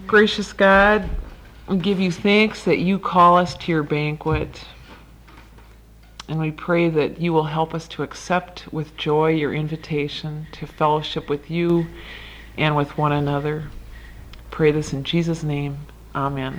Gracious God, we give you thanks that you call us to your banquet. And we pray that you will help us to accept with joy your invitation to fellowship with you and with one another. Pray this in Jesus' name. Amen.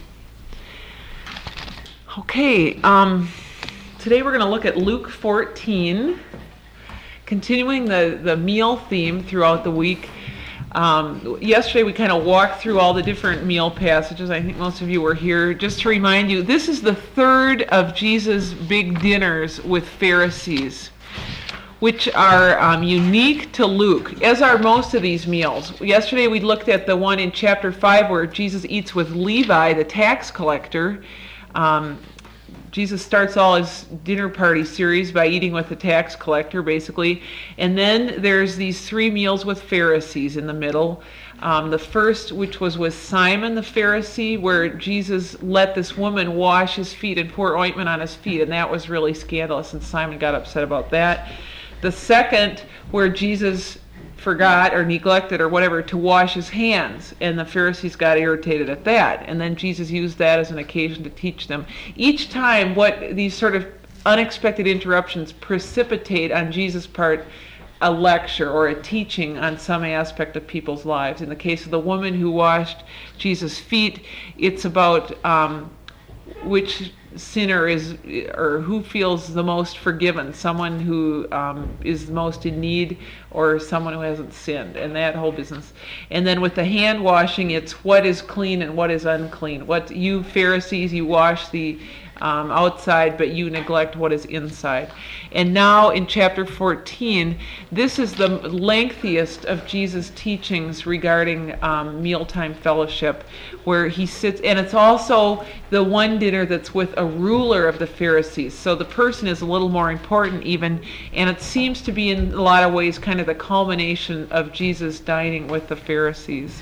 Okay, today we're going to look at Luke 14, continuing the meal theme throughout the week. Yesterday we kind of walked through all the different meal passages. I think most of you were here. Just to remind you, this is the third of Jesus' big dinners with Pharisees, which are unique to Luke, as are most of these meals. Yesterday we looked at the one in chapter 5 where Jesus eats with Levi, the tax collector. Jesus starts all his dinner party series by eating with the tax collector, basically. And then there's these 3 meals with Pharisees in the middle. The first, which was with Simon the Pharisee, where Jesus let this woman wash his feet and pour ointment on his feet, and that was really scandalous, and Simon got upset about that. The second, where Jesus forgot or neglected or whatever to wash his hands, and the Pharisees got irritated at that, and then Jesus used that as an occasion to teach them. Each time what these sort of unexpected interruptions precipitate on Jesus' part a lecture or a teaching on some aspect of people's lives. In the case of the woman who washed Jesus' feet, it's about which sinner is, or who feels the most forgiven, someone who is most in need or someone who hasn't sinned, and that whole business. And then with the hand washing, it's what is clean and what is unclean. What you Pharisees, you wash the outside, but you neglect what is inside. And now in chapter 14, this is the lengthiest of Jesus' teachings regarding mealtime fellowship, where he sits, and it's also the one dinner that's with a ruler of the Pharisees. So the person is a little more important even, and it seems to be in a lot of ways kind of the culmination of Jesus dining with the Pharisees.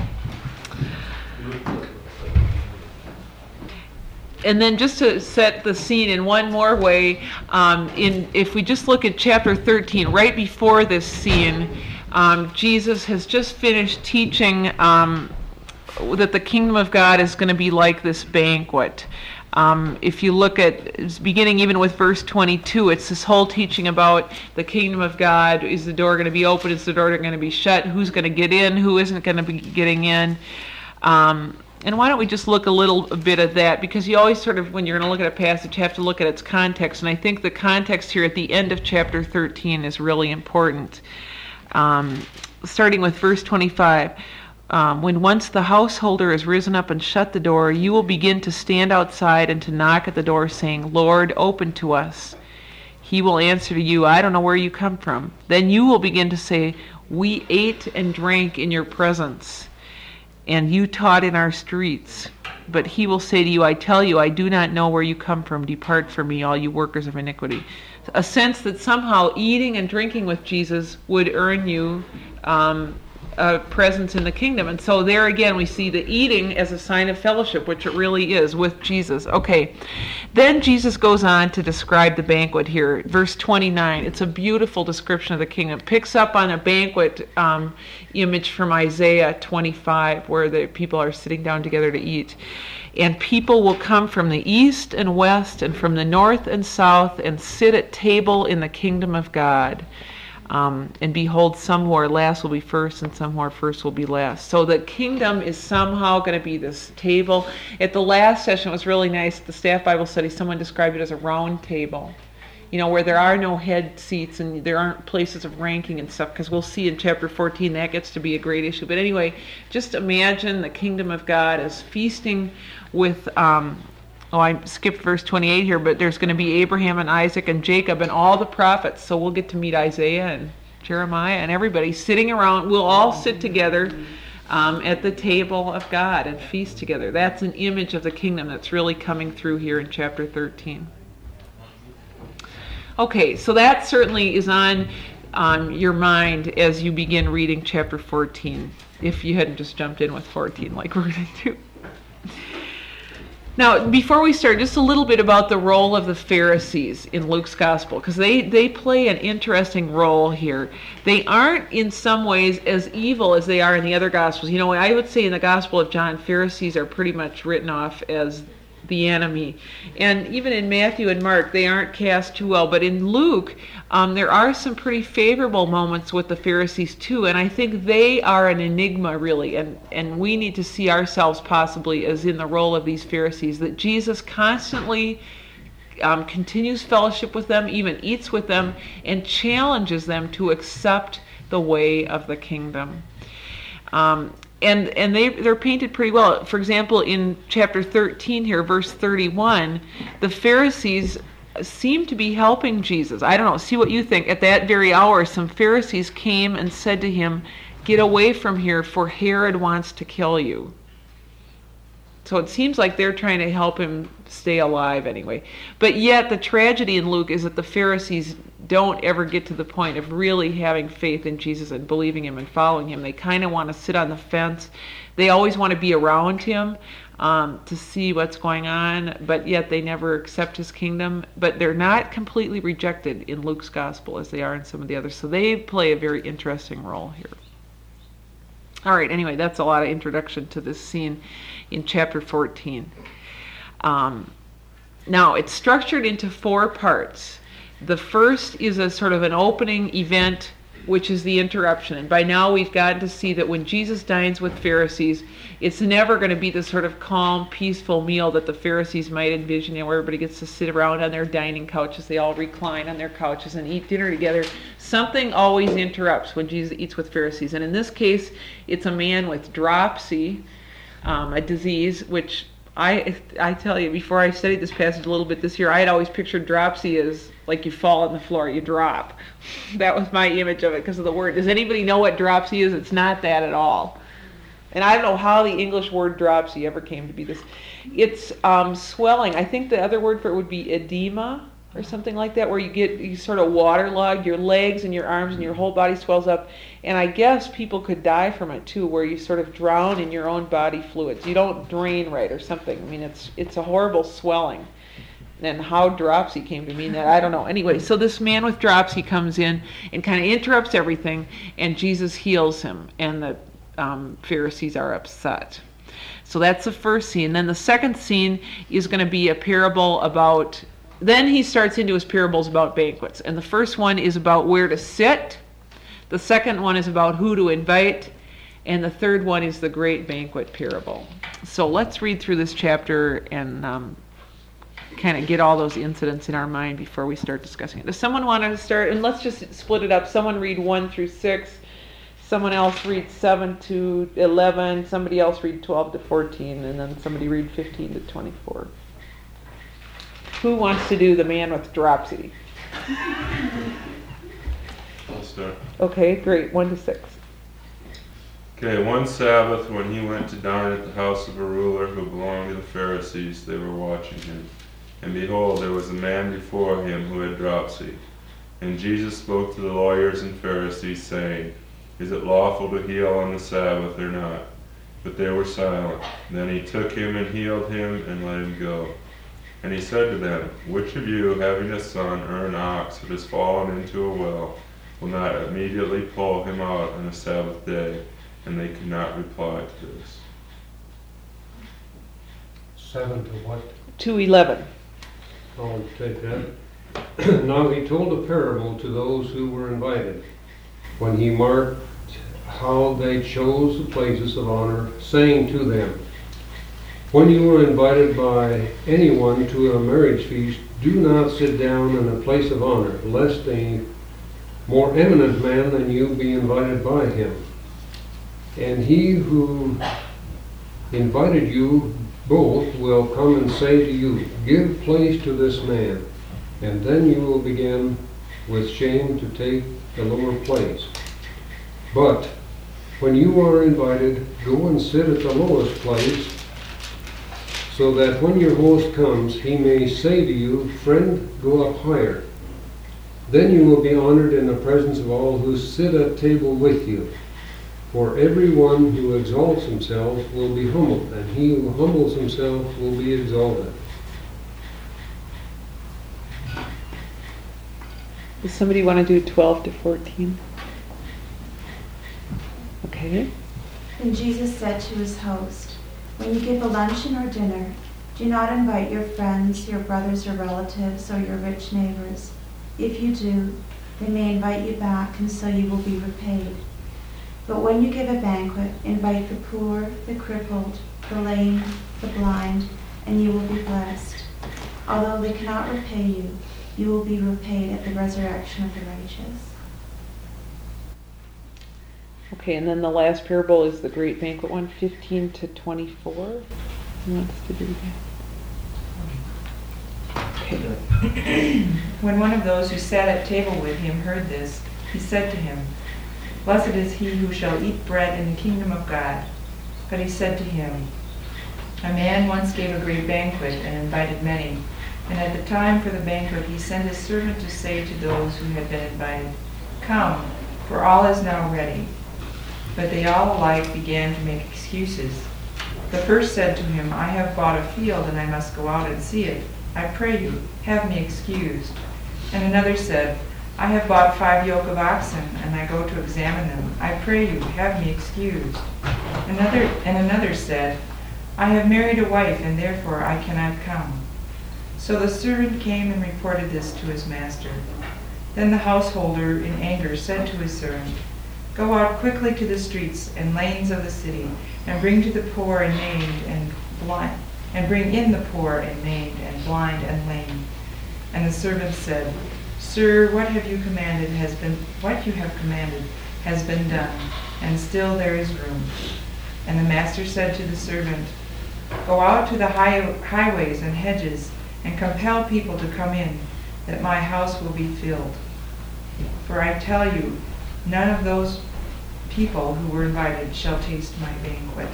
And then just to set the scene in one more way, if we just look at chapter 13, right before this scene, Jesus has just finished teaching that the kingdom of God is going to be like this banquet. If you look at, beginning even with verse 22, it's this whole teaching about the kingdom of God. Is the door going to be open? Is the door going to be shut? Who's going to get in? Who isn't going to be getting in? And why don't we just look a little bit at that, because you always sort of, when you're going to look at a passage, have to look at its context, and I think the context here at the end of chapter 13 is really important. Starting with verse 25, when once the householder has risen up and shut the door, you will begin to stand outside and to knock at the door, saying, Lord, open to us. He will answer to you, I don't know where you come from. Then you will begin to say, we ate and drank in your presence, and you taught in our streets. But he will say to you, I tell you, I do not know where you come from. Depart from me, all you workers of iniquity. A sense that somehow eating and drinking with Jesus would earn you a presence in the kingdom. And so there again we see the eating as a sign of fellowship, which it really is with Jesus. Okay, then Jesus goes on to describe the banquet here. Verse 29, it's a beautiful description of the kingdom. It picks up on a banquet image from Isaiah 25, where the people are sitting down together to eat. And people will come from the east and west and from the north and south and sit at table in the kingdom of God. And behold, some who are last will be first, and some who are first will be last. So the kingdom is somehow going to be this table. At the last session, it was really nice. The staff Bible study, someone described it as a round table, where there are no head seats and there aren't places of ranking and stuff, because we'll see in chapter 14 that gets to be a great issue. But anyway, just imagine the kingdom of God as feasting with I skipped verse 28 here, but there's going to be Abraham and Isaac and Jacob and all the prophets. So we'll get to meet Isaiah and Jeremiah and everybody sitting around. We'll all sit together at the table of God and feast together. That's an image of the kingdom that's really coming through here in chapter 13. Okay, so that certainly is on your mind as you begin reading chapter 14, if you hadn't just jumped in with 14 like we're going to do. Now, before we start, just a little bit about the role of the Pharisees in Luke's gospel, because they play an interesting role here. They aren't in some ways as evil as they are in the other gospels. You know, I would say in the Gospel of John, Pharisees are pretty much written off as the enemy. And even in Matthew and Mark, they aren't cast too well. But in Luke, there are some pretty favorable moments with the Pharisees too. And I think they are an enigma, really. And we need to see ourselves possibly as in the role of these Pharisees, that Jesus constantly continues fellowship with them, even eats with them, and challenges them to accept the way of the kingdom. And they're painted pretty well. For example, in chapter 13 here, verse 31, the Pharisees seem to be helping Jesus. I don't know, see what you think. At that very hour, some Pharisees came and said to him, "Get away from here, for Herod wants to kill you." So it seems like they're trying to help him stay alive anyway. But yet the tragedy in Luke is that the Pharisees don't ever get to the point of really having faith in Jesus and believing him and following him. They kind of want to sit on the fence. They always want to be around him to see what's going on, but yet they never accept his kingdom. But they're not completely rejected in Luke's gospel as they are in some of the others. So they play a very interesting role here. All right, anyway, that's a lot of introduction to this scene in chapter 14. Now, it's structured into 4 parts. The first is a sort of an opening event, which is the interruption. And by now we've gotten to see that when Jesus dines with Pharisees, it's never going to be the sort of calm, peaceful meal that the Pharisees might envision, where everybody gets to sit around on their dining couches. They all recline on their couches and eat dinner together. Something always interrupts when Jesus eats with Pharisees. And in this case, it's a man with dropsy, a disease, which I tell you, before I studied this passage a little bit this year, I had always pictured dropsy as like you fall on the floor, you drop. That was my image of it because of the word. Does anybody know what dropsy is? It's not that at all. And I don't know how the English word dropsy ever came to be this. It's swelling. I think the other word for it would be edema or something like that, where you sort of waterlogged, your legs and your arms and your whole body swells up. And I guess people could die from it too, where you sort of drown in your own body fluids. You don't drain right or something. I mean, it's a horrible swelling. And how dropsy came to mean that, I don't know. Anyway, so this man with dropsy comes in and kind of interrupts everything, and Jesus heals him, and the Pharisees are upset. So that's the first scene. Then the second scene is going to be a parable about, then he starts into his parables about banquets. And the first one is about where to sit. The second one is about who to invite. And the third one is the great banquet parable. So let's read through this chapter and kind of get all those incidents in our mind before we start discussing it. Does someone want to start? And let's just split it up. Someone read 1 through 6. Someone else read 7 to 11. Somebody else read 12 to 14. And then somebody read 15 to 24. Who wants to do the man with dropsy? I'll start. Okay, great. 1 to 6. Okay, one Sabbath when he went to dine at the house of a ruler who belonged to the Pharisees, they were watching him. And behold, there was a man before him who had dropsy. And Jesus spoke to the lawyers and Pharisees, saying, Is it lawful to heal on the Sabbath or not? But they were silent. Then he took him and healed him and let him go. And he said to them, Which of you, having a son or an ox that has fallen into a well, will not immediately pull him out on a Sabbath day? And they could not reply to this. 7 to what? To 11. I'll take that. Now he told a parable to those who were invited, when he marked how they chose the places of honor, saying to them, When you are invited by anyone to a marriage feast, do not sit down in a place of honor, lest a more eminent man than you be invited by him. And he who invited you both will come and say to you, Give place to this man, and then you will begin with shame to take the lower place. But when you are invited, go and sit at the lowest place, so that when your host comes, he may say to you, Friend, go up higher. Then you will be honored in the presence of all who sit at table with you. For everyone who exalts himself will be humbled, and he who humbles himself will be exalted. Does somebody want to do 12 to 14? Okay. Then Jesus said to his host, "When you give a luncheon or dinner, do not invite your friends, your brothers or relatives, or your rich neighbors. If you do, they may invite you back, and so you will be repaid. But when you give a banquet, invite the poor, the crippled, the lame, the blind, and you will be blessed. Although they cannot repay you, you will be repaid at the resurrection of the righteous." Okay, and then the last parable is the great banquet one, 15 to 24. Who wants to do that? Okay. When one of those who sat at table with him heard this, he said to him, "Blessed is he who shall eat bread in the kingdom of God." But he said to him, "A man once gave a great banquet and invited many, and at the time for the banquet he sent his servant to say to those who had been invited, 'Come, for all is now ready.' But they all alike began to make excuses. The first said to him, 'I have bought a field and I must go out and see it. I pray you, have me excused.' And another said, 'I have bought 5 yoke of oxen and I go to examine them. I pray you, have me excused.' Another said, 'I have married a wife and therefore I cannot come.' So the servant came and reported this to his master. Then the householder in anger said to his servant, 'Go out quickly to the streets and lanes of the city, and bring to the poor and maimed and blind, and bring in the poor and maimed and blind and lame.' And the servant said, 'Sir, what you have commanded has been done, and still there is room.' And the master said to the servant, 'Go out to the highways and hedges, and compel people to come in, that my house will be filled. For I tell you, none of those people who were invited shall taste my banquet.'"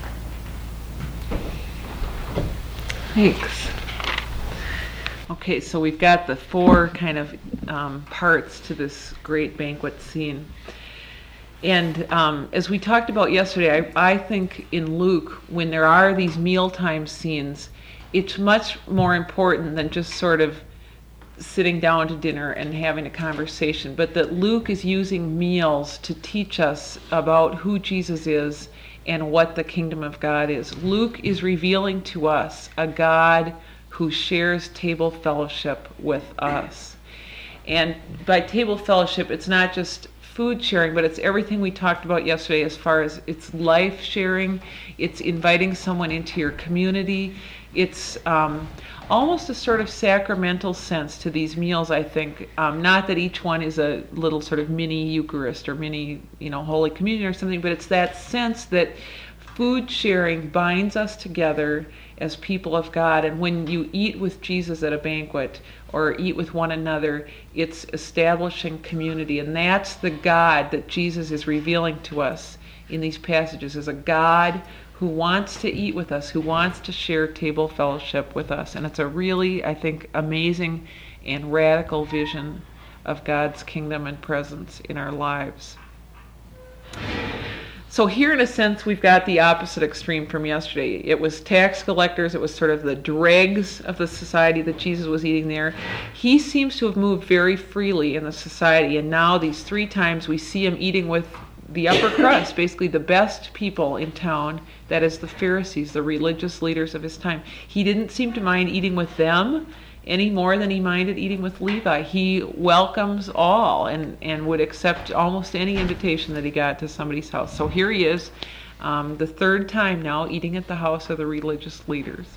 Thanks. Okay, so we've got the 4 kind of parts to this great banquet scene. And as we talked about yesterday, I think in Luke, when there are these mealtime scenes, it's much more important than just sort of sitting down to dinner and having a conversation, but that Luke is using meals to teach us about who Jesus is and what the kingdom of God is. Luke is revealing to us a God who shares table fellowship with us. And by table fellowship, it's not just food sharing, but it's everything we talked about yesterday as far as it's life sharing, it's inviting someone into your community, it's almost a sort of sacramental sense to these meals, I think. Not that each one is a little sort of mini Eucharist or mini, Holy Communion or something, but it's that sense that food sharing binds us together as people of God. And when you eat with Jesus at a banquet or eat with one another, it's establishing community. And that's the God that Jesus is revealing to us in these passages, as a God who wants to eat with us, who wants to share table fellowship with us. And it's a really, I think, amazing and radical vision of God's kingdom and presence in our lives. So here, in a sense, we've got the opposite extreme from yesterday. It was tax collectors. It was sort of the dregs of the society that Jesus was eating there. He seems to have moved very freely in the society, and now these 3 times we see him eating with the upper crust, basically the best people in town, that is the Pharisees, the religious leaders of his time. He didn't seem to mind eating with them any more than he minded eating with Levi. He welcomes all and would accept almost any invitation that he got to somebody's house. So here he is, the 3rd time now, eating at the house of the religious leaders.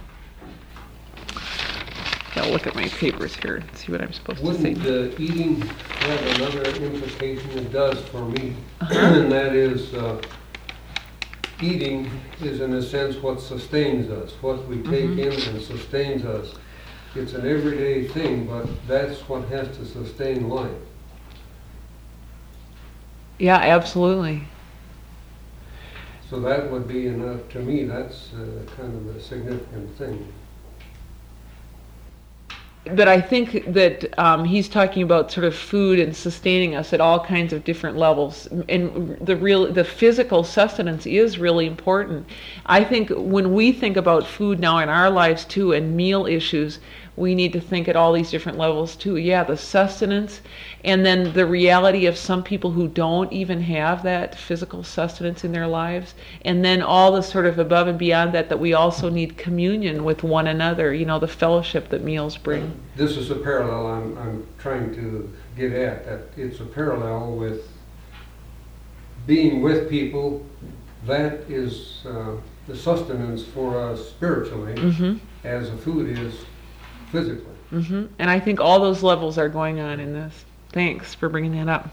I'll look at my papers here and see what I'm supposed to say. Wouldn't eating have another implication? It does for me, and that is eating is in a sense what sustains us, what we take in and sustains us. It's an everyday thing, but that's what has to sustain life. Yeah, absolutely. So that would be enough, to me, that's kind of a significant thing. but I think that he's talking about sort of food and sustaining us at all kinds of different levels, and the physical sustenance is really important. I think when we think about food now in our lives too, and meal issues, we need to think at all these different levels too. Yeah, the sustenance, and then the reality of some people who don't even have that physical sustenance in their lives, and then all the sort of above and beyond that we also need communion with one another, the fellowship that meals bring. This is a parallel I'm trying to get at, that it's a parallel with being with people. That is the sustenance for us spiritually, as the food is physically. And I think all those levels are going on in this. Thanks for bringing that up.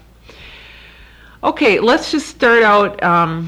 Okay, let's just start out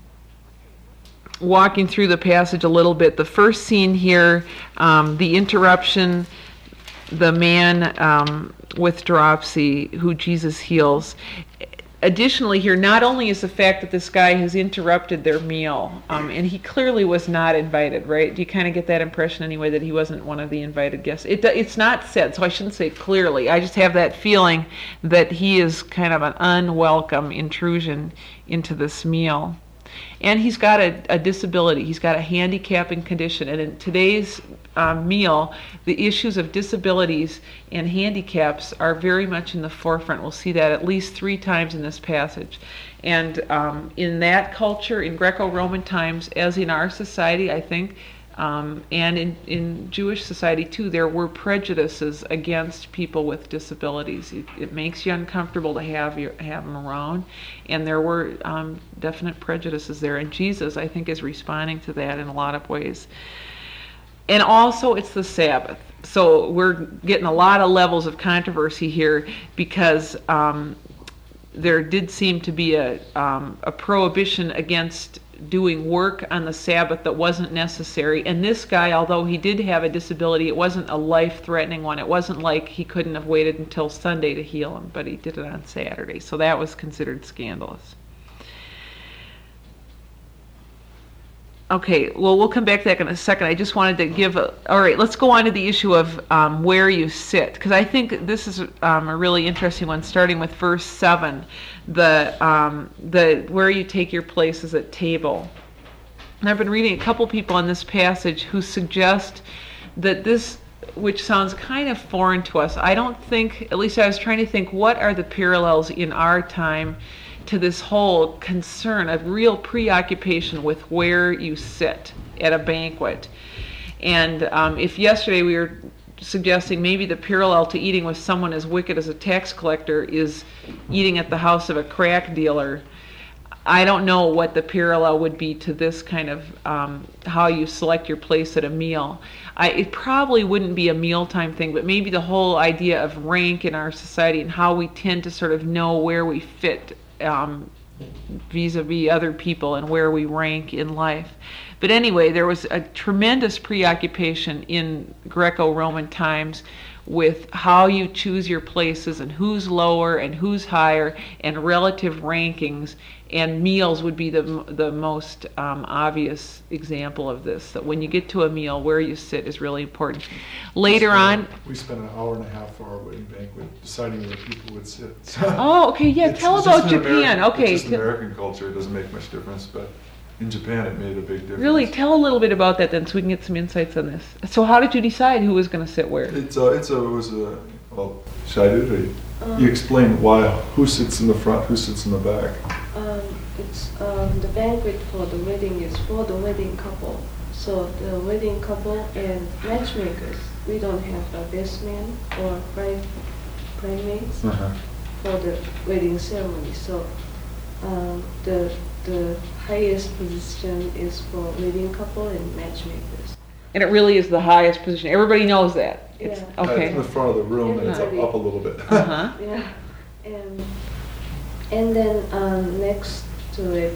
walking through the passage a little bit. The first scene here, the interruption, the man with dropsy who Jesus heals. Additionally here, not only is the fact that this guy has interrupted their meal, and he clearly was not invited, right? Do you kind of get that impression anyway, that he wasn't one of the invited guests? It's not said, so I shouldn't say clearly. I just have that feeling that he is kind of an unwelcome intrusion into this meal. And he's got a disability. He's got a handicapping condition. And in today's meal, the issues of disabilities and handicaps are very much in the forefront. We'll see that at least 3 times in this passage. And in that culture, in Greco-Roman times, as in our society, I think, and in Jewish society too, there were prejudices against people with disabilities. It makes you uncomfortable to have them around, and there were definite prejudices there. And Jesus, I think, is responding to that in a lot of ways. And also, it's the Sabbath. So we're getting a lot of levels of controversy here, because there did seem to be a prohibition against doing work on the Sabbath that wasn't necessary. And this guy, although he did have a disability, it wasn't a life-threatening one. It wasn't like he couldn't have waited until Sunday to heal him, but he did it on Saturday. So that was considered scandalous. Okay, well, we'll come back to that in a second. I just wanted to give all right, let's go on to the issue of where you sit, because I think this is a really interesting one, starting with verse 7, the where you take your places at table. And I've been reading a couple people in this passage who suggest that this, which sounds kind of foreign to us, I don't think, at least I was trying to think, what are the parallels in our time to this whole concern of real preoccupation with where you sit at a banquet. And if yesterday we were suggesting maybe the parallel to eating with someone as wicked as a tax collector is eating at the house of a crack dealer, I don't know what the parallel would be to this kind of how you select your place at a meal. It probably wouldn't be a mealtime thing, but maybe the whole idea of rank in our society and how we tend to sort of know where we fit vis-a-vis other people and where we rank in life. But anyway, there was a tremendous preoccupation in Greco-Roman times with how you choose your places and who's lower and who's higher, and relative rankings, and meals would be the most obvious example of this, that when you get to a meal, where you sit is really important. Later on... We spent an hour and a half for our wedding banquet deciding where people would sit. Oh, okay, yeah, tell about Japan. Okay. It's just American culture, it doesn't make much difference, but in Japan it made a big difference. Really, tell a little bit about that then, so we can get some insights on this. So how did you decide who was going to sit where? Well, should I do it? You explain who sits in the front, who sits in the back. The banquet for the wedding is for the wedding couple. So the wedding couple and matchmakers, we don't have a best man or bridesmaids for the wedding ceremony. So the highest position is for wedding couple and matchmakers. And it really is the highest position. Everybody knows that. It's, Yeah. okay. It's in the front of the room, and it's up a little bit. Uh-huh. Yeah, and then next to it,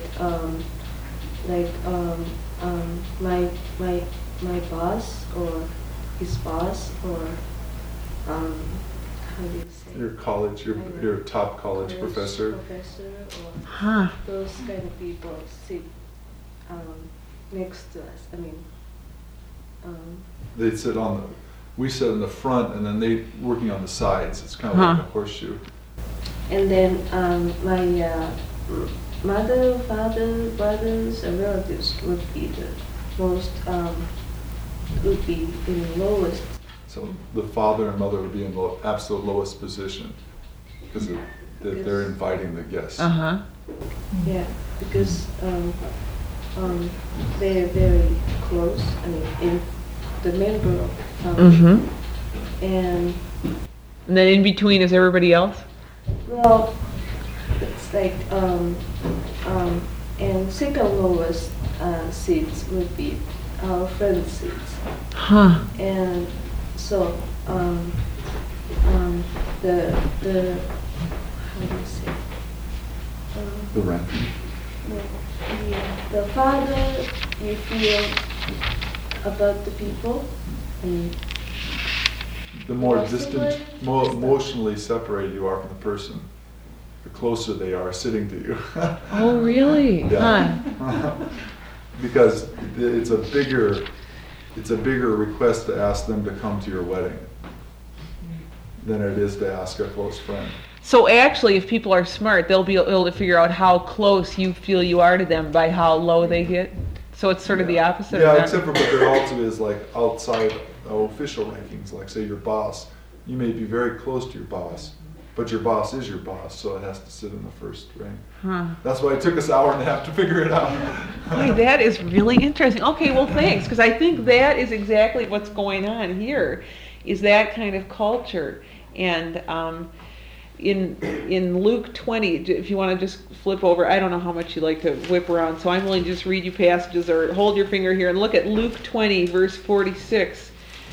my boss or his boss or how do you say? Your top college professor. Or those kind of people sit next to us. They sit we sit in the front, and then they working on the sides. It's kind of like a horseshoe. And then my mother, father, brothers, and relatives would be the most, would be in the lowest. So the father and mother would be in the absolute lowest position because they're inviting the guests. Yeah, because they're very close. I mean, in the member of the family. And then in between is everybody else? well, it's like and second lowest seats would be our friends' seats. And so the how do you say? The rank. The farther you feel about the people, and The more distant, more emotionally separated you are from the person, the closer they are sitting to you. Oh, really? Yeah. Because it's a bigger request to ask them to come to your wedding than it is to ask a close friend. So actually, if people are smart, they'll be able to figure out how close you feel you are to them by how low they get. So it's sort of the opposite Yeah, of that. except for what there also is like outside official rankings, like say your boss. You may be very close to your boss, but your boss is your boss, so it has to sit in the first rank. That's why it took us an hour and a half to figure it out. Boy, that is really interesting. Okay, well, thanks, because I think that is exactly what's going on here, is that kind of culture. And in Luke 20, if you want to just flip over, I don't know how much you like to whip around, so I'm willing to just read you passages or hold your finger here and look at Luke 20, verse 46.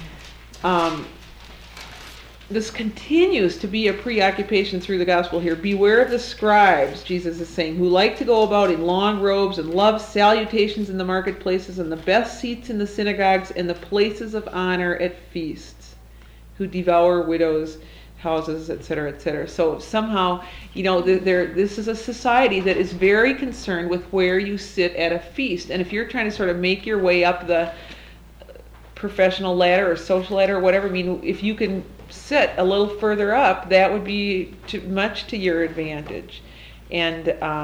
This continues to be a preoccupation through the gospel here. Beware of the scribes, Jesus is saying, who like to go about in long robes and love salutations in the marketplaces and the best seats in the synagogues and the places of honor at feasts, who devour widows' houses, etc., etc. So somehow, this is a society that is very concerned with where you sit at a feast. And if you're trying to sort of make your way up the professional ladder or social ladder or whatever, if you can sit a little further up, that would be much to your advantage. And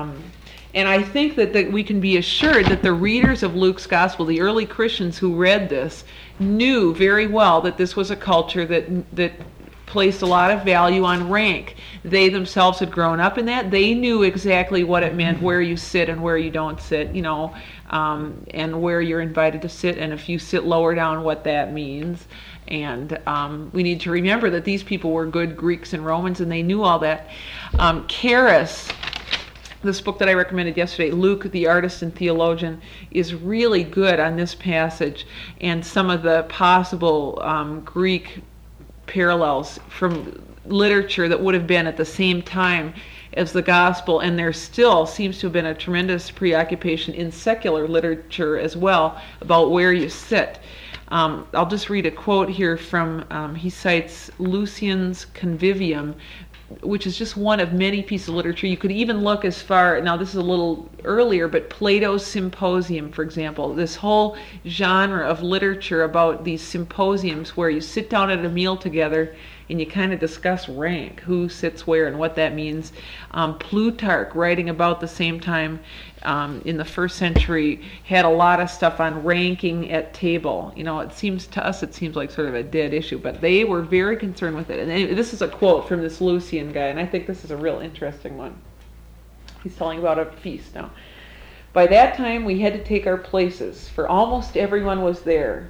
I think that we can be assured that the readers of Luke's gospel, the early Christians who read this, knew very well that this was a culture that placed a lot of value on rank. They themselves had grown up in that. They knew exactly what it meant, where you sit and where you don't sit, and where you're invited to sit, and if you sit lower down, what that means. And we need to remember that these people were good Greeks and Romans, and they knew all that. Charis, this book that I recommended yesterday, Luke, the Artist and Theologian, is really good on this passage and some of the possible Greek parallels from literature that would have been at the same time as the gospel, and there still seems to have been a tremendous preoccupation in secular literature as well about where you sit. I'll just read a quote here from, he cites Lucian's Convivium, which is just one of many pieces of literature. You could even look as far, now this is a little earlier, but Plato's Symposium, for example. This whole genre of literature about these symposiums where you sit down at a meal together and you kind of discuss rank, who sits where and what that means. Plutarch, writing about the same time in the first century, had a lot of stuff on ranking at table. It seems like sort of a dead issue, but they were very concerned with it. And this is a quote from this Lucian guy, and I think this is a real interesting one. He's telling about a feast now. By that time, we had to take our places, for almost everyone was there.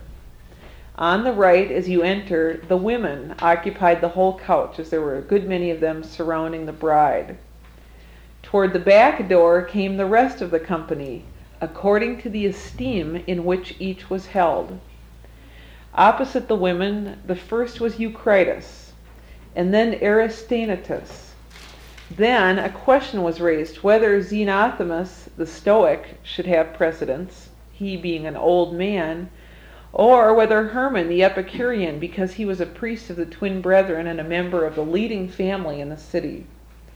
On the right, as you enter, the women occupied the whole couch, as there were a good many of them surrounding the bride. Toward the back door came the rest of the company, according to the esteem in which each was held. Opposite the women, the first was Eucritus, and then Aristaenetus. Then a question was raised whether Xenophamus, the Stoic, should have precedence, he being an old man, or whether Hermann the Epicurean, because he was a priest of the twin brethren and a member of the leading family in the city.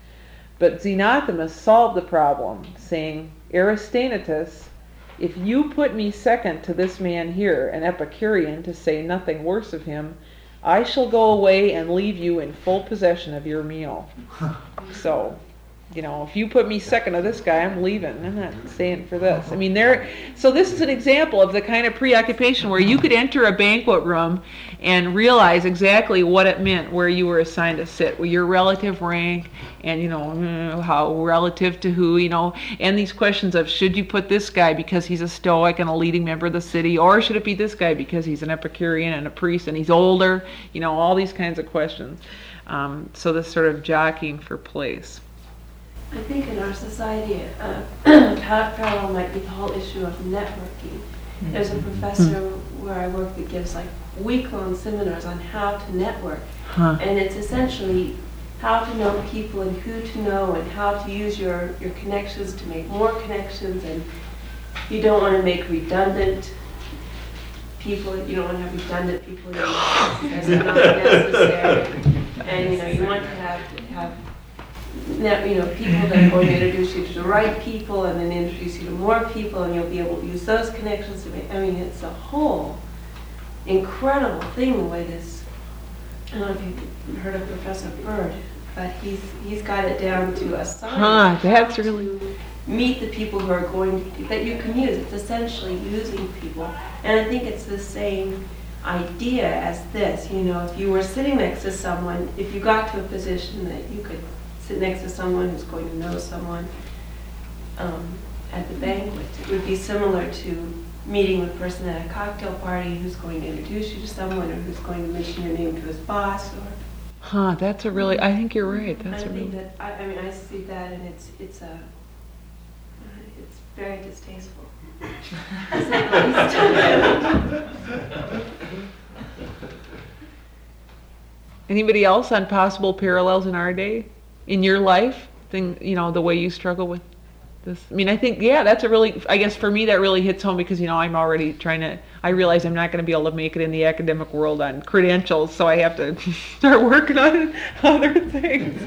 But Xenophamus solved the problem, saying, Aristaenetus, if you put me second to this man here, an Epicurean, to say nothing worse of him, I shall go away and leave you in full possession of your meal. So, if you put me second to this guy, I'm leaving. I'm not staying for this. I mean, so this is an example of the kind of preoccupation where you could enter a banquet room and realize exactly what it meant where you were assigned to sit, with your relative rank, and how relative to who, and these questions of, should you put this guy because he's a Stoic and a leading member of the city, or should it be this guy because he's an Epicurean and a priest and he's older, all these kinds of questions. So this sort of jockeying for place. I think in our society, parallel might be the whole issue of networking. There's a professor where I work that gives like week-long seminars on how to network. And it's essentially how to know people and who to know and how to use your connections to make more connections. And you don't want to make redundant people, you don't want to have redundant people that's not necessary. And you want to have people that are going to introduce you to the right people and then introduce you to more people, and you'll be able to use those connections to make, it's a whole incredible thing the way this, I don't know if you've heard of Professor Bird, but he's got it down to a science. That's really... to meet the people who are that you can use. It's essentially using people. And I think it's the same idea as this. If you were sitting next to someone, if you got to a position that you could sit next to someone who's going to know someone at the banquet, it would be similar to meeting the person at a cocktail party who's going to introduce you to someone, or who's going to mention your name to his boss. That's a really, I think you're right. I see that, and it's very distasteful. Anybody else on possible parallels in our day, in your life? The way you struggle with this. I think, that's I guess for me that really hits home because, I'm already I realize I'm not going to be able to make it in the academic world on credentials, so I have to start working on other things.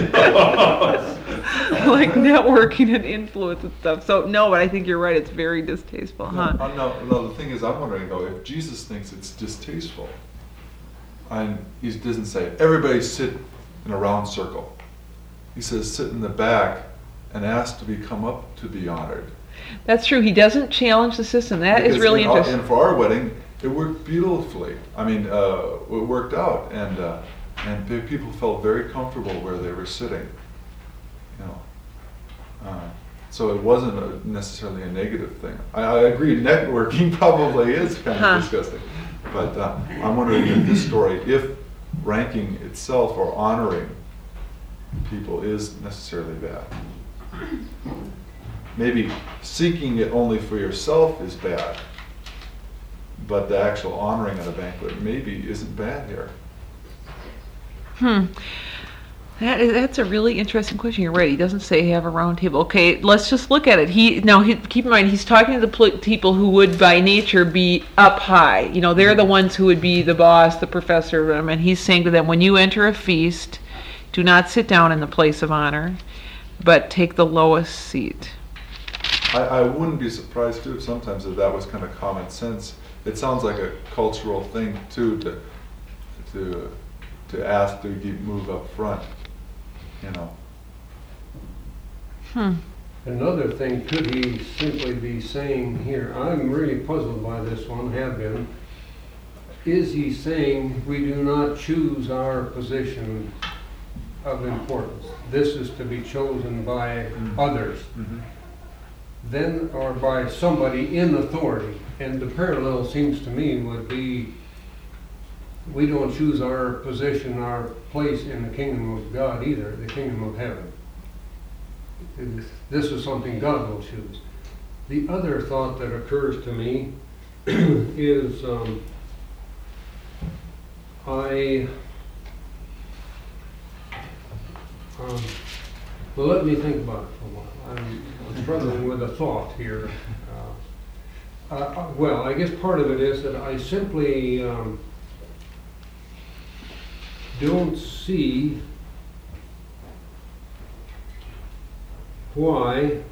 Like networking and influence and stuff. So, no, but I think you're right, it's very distasteful, No, the thing is, I'm wondering though, if Jesus thinks it's distasteful, and he doesn't say, everybody sit in a round circle. He says, sit in the back and ask to come up to be honored. That's true. He doesn't challenge the system. That is really interesting. And for our wedding, it worked beautifully. It worked out, and people felt very comfortable where they were sitting. So it wasn't necessarily a negative thing. I agree. Networking probably is kind of disgusting, but I'm wondering in this story if ranking itself or honoring people is necessarily bad. Maybe seeking it only for yourself is bad, but the actual honoring at a banquet maybe isn't bad here. That's a really interesting question. You're right. He doesn't say have a round table. Okay, let's just look at it. Keep in mind, he's talking to the people who would by nature be up high. They're the ones who would be the boss, the professor, and he's saying to them, when you enter a feast, do not sit down in the place of honor, but take the lowest seat. I wouldn't be surprised too if sometimes that was kind of common sense. It sounds like a cultural thing too to ask to move up front. Another thing, could he simply be saying here, I'm really puzzled by this one, have been, is he saying we do not choose our position of importance? This is to be chosen by others, then, or by somebody in authority. And the parallel seems to me would be, we don't choose our position, our place in the kingdom of God either, the kingdom of heaven. This is something God will choose. The other thought that occurs to me is well, let me think about it for a while. I'm struggling with a thought here. Well, I guess part of it is that I simply don't see why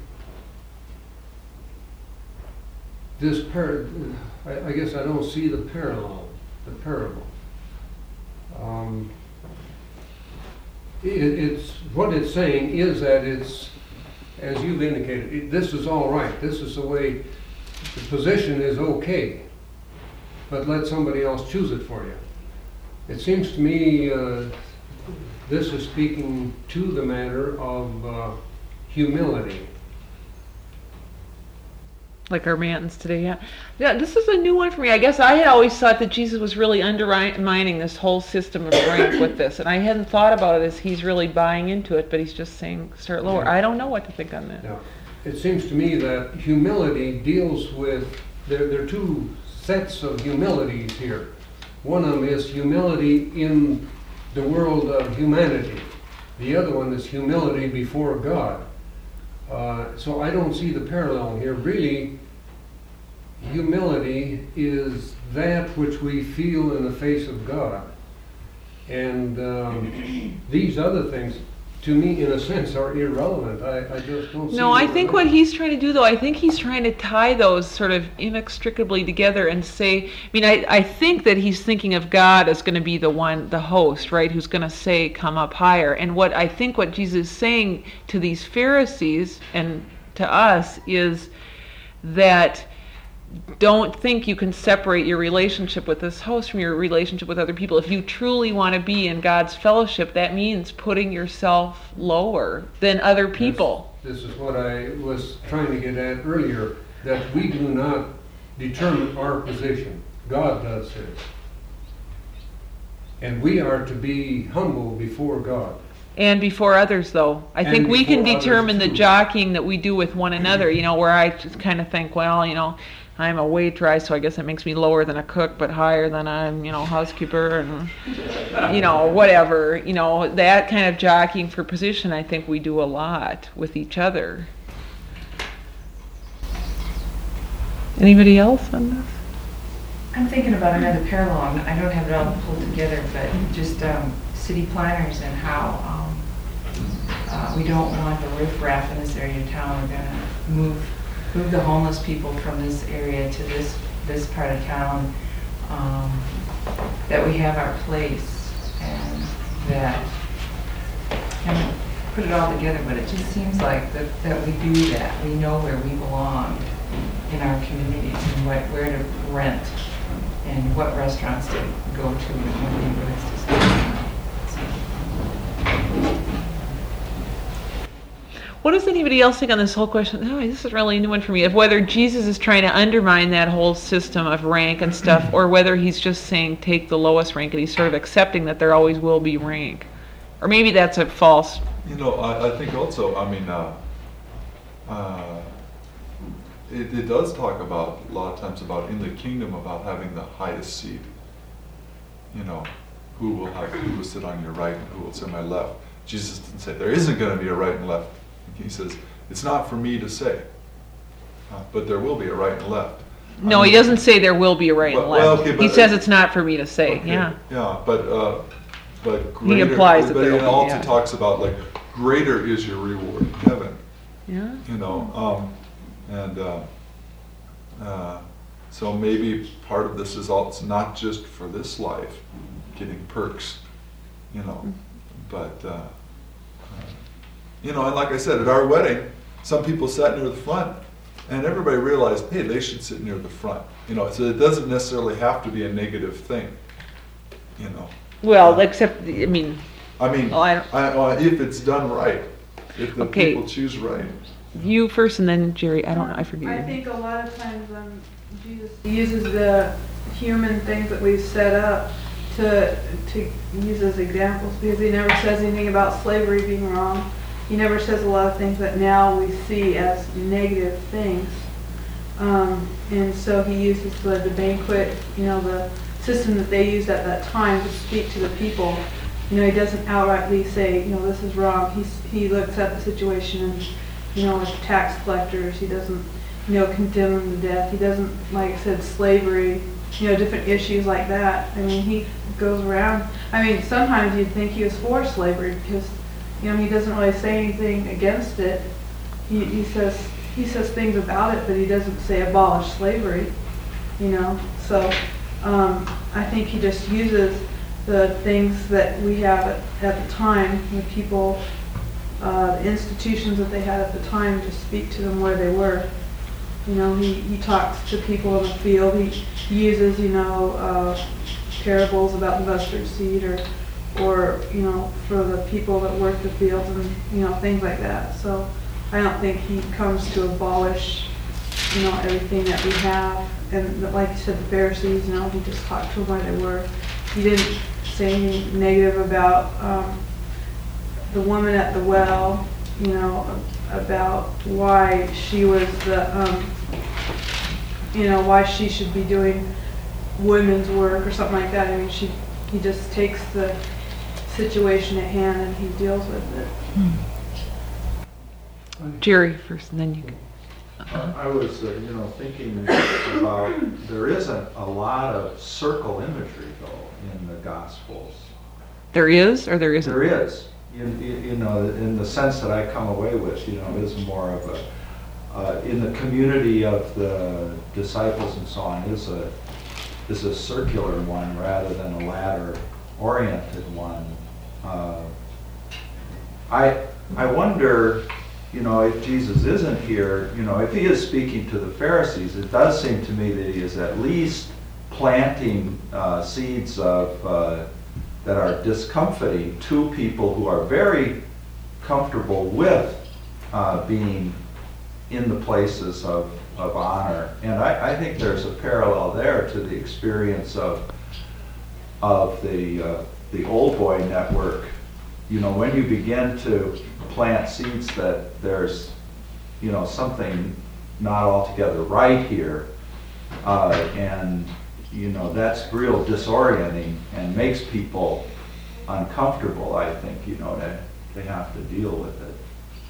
this I guess I don't see the parallel, the parable. It's what it's saying is that it's, as you've indicated, this is all right. This is the way, the position is okay, but let somebody else choose it for you. It seems to me this is speaking to the matter of humility. Like our Mantons today, yeah. Yeah, this is a new one for me. I guess I had always thought that Jesus was really undermining this whole system of rank with this, and I hadn't thought about it as he's really buying into it, but he's just saying start lower. I don't know what to think on that. Now, it seems to me that humility deals with, there are two sets of humilities here. One of them is humility in the world of humanity. The other one is humility before God. So I don't see the parallel here. Really, humility is that which we feel in the face of God. And these other things, to me, in a sense, are irrelevant. I just don't see. No, I think what he's trying to do, though, I think he's trying to tie those sort of inextricably together and say, I mean, I think that he's thinking of God as going to be the one, the host, right, who's going to say, come up higher. And what I think what Jesus is saying to these Pharisees and to us is that don't think you can separate your relationship with this host from your relationship with other people. If you truly want to be in God's fellowship, that means putting yourself lower than other people. This is what I was trying to get at earlier, that we do not determine our position. God does this. And we are to be humble before God. And before others, though. I think we can determine the jockeying that we do with one another, where I just kind of think, well, I'm a waitress, so I guess it makes me lower than a cook, but higher than I'm, housekeeper and, whatever. That kind of jockeying for position, I think we do a lot with each other. Anybody else on this? I'm thinking about another parallel. I don't have it all pulled together, but just city planners and how we don't want the riffraff in this area of town. We're going to move the homeless people from this area to this part of town, that we have our place, and that, and put it all together, but it just seems like that we do that. We know where we belong in our communities and where to rent and what restaurants to go to and what neighborhoods to stay in. What does anybody else think on this whole question? Oh, this is really a new one for me, of whether Jesus is trying to undermine that whole system of rank and stuff, or whether he's just saying take the lowest rank and he's sort of accepting that there always will be rank. Or maybe that's a false. I think also, it does talk about, a lot of times, about in the kingdom, about having the highest seat. Who will sit on your right and who will sit on my left. Jesus didn't say there isn't going to be a right and left. He says, it's not for me to say, but there will be a right and left. No, he doesn't say there will be a right and left. Well, okay, he says it's not for me to say, okay, yeah. Yeah, but greater, he implies that but there it will be, also talks about, like, greater is your reward in heaven. Yeah. So maybe part of this is also not just for this life, getting perks, but and like I said, at our wedding, some people sat near the front, and everybody realized, hey, they should sit near the front. So it doesn't necessarily have to be a negative thing. Well, except if it's done right, if the people choose right. You first, and then Jerry. I don't know. I forget. I think a lot of times Jesus uses the human things that we've set up to use as examples, because he never says anything about slavery being wrong. He never says a lot of things that now we see as negative things. And so he uses the banquet, the system that they used at that time to speak to the people. He doesn't outrightly say, this is wrong. He looks at the situation and, with tax collectors, he doesn't, condemn them to death. He doesn't, like I said, slavery, different issues like that. He goes around. Sometimes you'd think he was for slavery because, he doesn't really say anything against it. He says things about it, but he doesn't say abolish slavery, So I think he just uses the things that we have at the time, the people, the institutions that they had at the time, to speak to them where they were. You know, he talks to people in the field. He uses, parables about the mustard seed, or for the people that work the fields, and things like that. So I don't think he comes to abolish everything that we have. And like you said, the Pharisees, he just talked to them where they were. He didn't say anything negative about the woman at the well, about why she was why she should be doing women's work or something like that. I mean, he just takes the situation at hand and he deals with it. Jerry first, and then you can. I was, thinking about, there isn't a lot of circle imagery, though, in the Gospels. There is, or there isn't? There is. In the sense that I come away with, is more of in the community of the disciples and so on, is a circular one rather than a ladder-oriented one. I wonder, if Jesus isn't here, if he is speaking to the Pharisees, it does seem to me that he is at least planting seeds of that are discomforting to people who are very comfortable with being in the places of honor. And I think there's a parallel there to the experience of the Old Boy Network. When you begin to plant seeds that there's something not altogether right here, and that's real disorienting and makes people uncomfortable. I think they have to deal with it.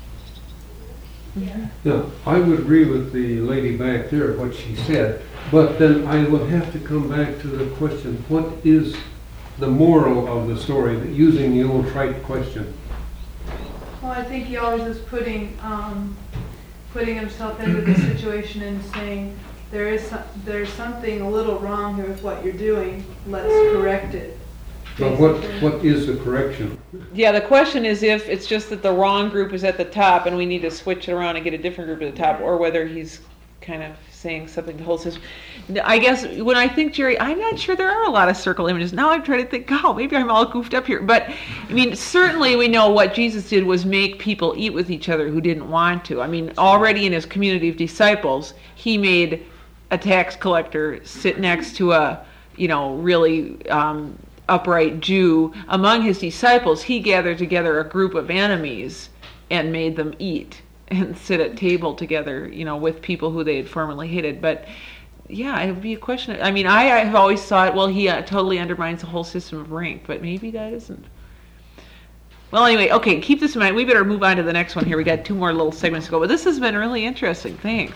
Yeah, I would agree with the lady back there, what she said, but then I will have to come back to the question, what is the moral of the story, using the old trite question? Well, I think he always is putting himself into the situation and saying, there's something a little wrong here with what you're doing, let's correct it. But what is the correction? Yeah, the question is if it's just that the wrong group is at the top and we need to switch it around and get a different group at the top, or whether he's kind of saying something to hold system. I guess when I think, Jerry, I'm not sure there are a lot of circle images. Now I'm trying to think, maybe I'm all goofed up here. But, I mean, certainly we know what Jesus did was make people eat with each other who didn't want to. I mean, already in his community of disciples, he made a tax collector sit next to a, really upright Jew. Among his disciples, he gathered together a group of enemies and made them eat and sit at table together, with people who they had formerly hated. But yeah, it would be a question. I mean, I have always thought, well, he totally undermines the whole system of rank, but maybe that isn't. Well, anyway, okay, keep this in mind. We better move on to the next one here. We got 2 more little segments to go, but this has been really interesting. Thanks.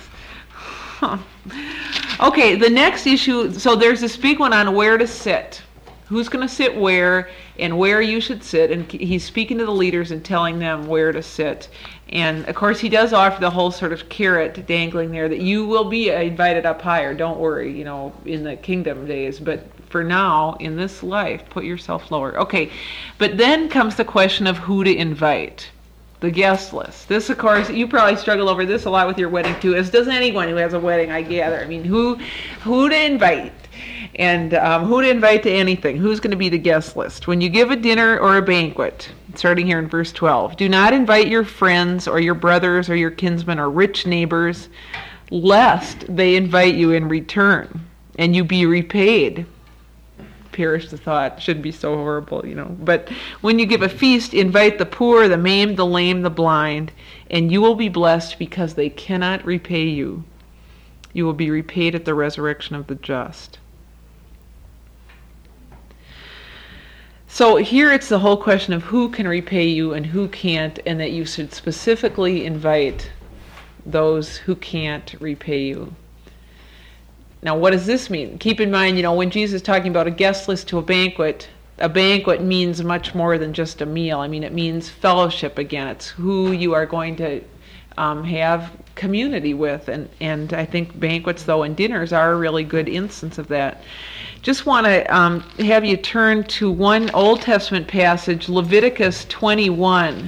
Okay, the next issue, so there's this big one on where to sit. Who's going to sit where and where you should sit. And he's speaking to the leaders and telling them where to sit. And, of course, he does offer the whole sort of carrot dangling there that you will be invited up higher. Don't worry, in the kingdom days. But for now, in this life, put yourself lower. Okay, but then comes the question of who to invite. The guest list. This, of course, you probably struggle over this a lot with your wedding, too, as does anyone who has a wedding, I gather. I mean, who to invite? And who to invite to anything. Who's going to be the guest list? When you give a dinner or a banquet, starting here in verse 12, do not invite your friends or your brothers or your kinsmen or rich neighbors, lest they invite you in return, and you be repaid. Perish the thought. Shouldn't be so horrible, But when you give a feast, invite the poor, the maimed, the lame, the blind, and you will be blessed because they cannot repay you. You will be repaid at the resurrection of the just. So here it's the whole question of who can repay you and who can't, and that you should specifically invite those who can't repay you. Now, what does this mean? Keep in mind, when Jesus is talking about a guest list to a banquet means much more than just a meal. I mean, it means fellowship again. It's who you are going to have community with. And I think banquets, though, and dinners are a really good instance of that. Just want to have you turn to one Old Testament passage, Leviticus 21,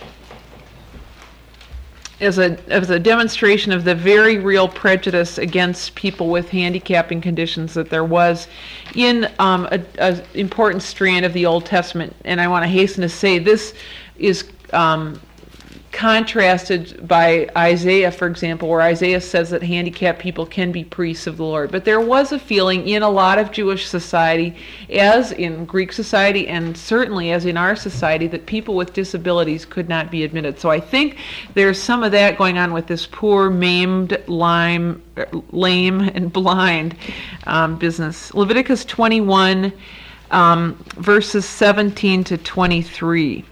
as a demonstration of the very real prejudice against people with handicapping conditions that there was in an important strand of the Old Testament. And I want to hasten to say this is contrasted by Isaiah, for example, where Isaiah says that handicapped people can be priests of the Lord. But there was a feeling in a lot of Jewish society, as in Greek society, and certainly as in our society, that people with disabilities could not be admitted. So I think there's some of that going on with this poor, maimed, lame, and blind business. Leviticus 21, verses 17 to 23.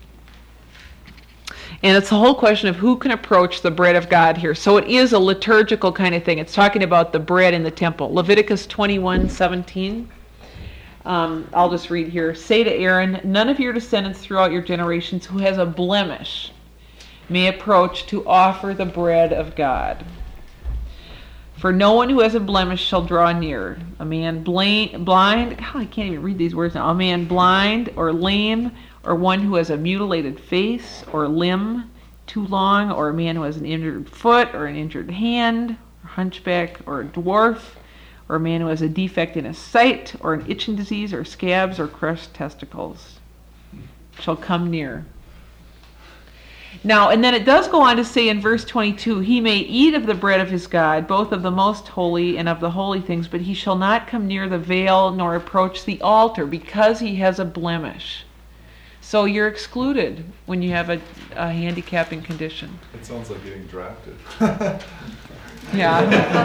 And it's the whole question of who can approach the bread of God here. So it is a liturgical kind of thing. It's talking about the bread in the temple. Leviticus 21:17. I'll just read here. Say to Aaron, none of your descendants throughout your generations who has a blemish may approach to offer the bread of God. For no one who has a blemish shall draw near. A man blind, I can't even read these words now. A man blind or lame, or one who has a mutilated face or limb too long, or a man who has an injured foot or an injured hand, or hunchback, or a dwarf, or a man who has a defect in his sight, or an itching disease, or scabs, or crushed testicles, shall come near. Now, and then it does go on to say in verse 22, he may eat of the bread of his God, both of the most holy and of the holy things, but he shall not come near the veil nor approach the altar, because he has a blemish. So you're excluded when you have a handicapping condition. It sounds like getting drafted. Yeah.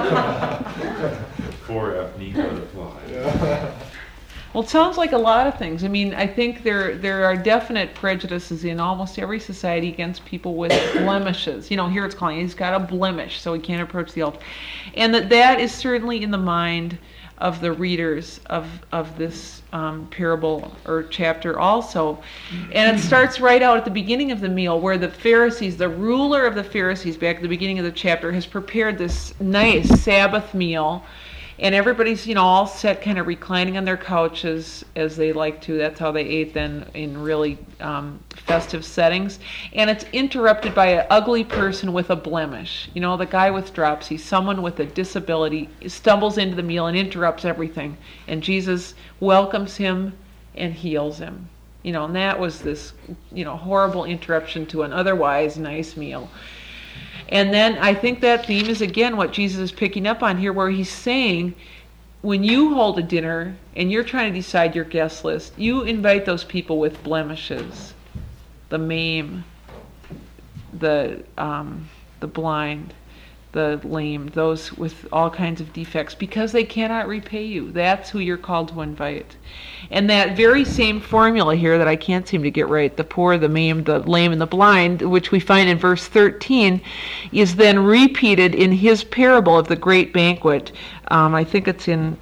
Before Afnika applied. Yeah. Well, it sounds like a lot of things. I mean, I think there are definite prejudices in almost every society against people with blemishes. You know, here it's calling, he's got a blemish, so he can't approach the altar. And that is certainly in the mind of the readers of this parable or chapter also. And it starts right out at the beginning of the meal, where the Pharisees, the ruler of the Pharisees back at the beginning of the chapter, has prepared this nice Sabbath meal. And everybody's, all set, kind of reclining on their couches as they like to. That's how they ate then in really festive settings. And it's interrupted by an ugly person with a blemish. The guy with dropsy, someone with a disability, stumbles into the meal and interrupts everything. And Jesus welcomes him and heals him. And that was this, horrible interruption to an otherwise nice meal. And then I think that theme is, again, what Jesus is picking up on here, where he's saying, when you hold a dinner and you're trying to decide your guest list, you invite those people with blemishes, the maimed, the blind, the lame, those with all kinds of defects, because they cannot repay you. That's who you're called to invite. And that very same formula here that I can't seem to get right, the poor, the maimed, the lame, and the blind, which we find in verse 13, is then repeated in his parable of the great banquet. I think it's in,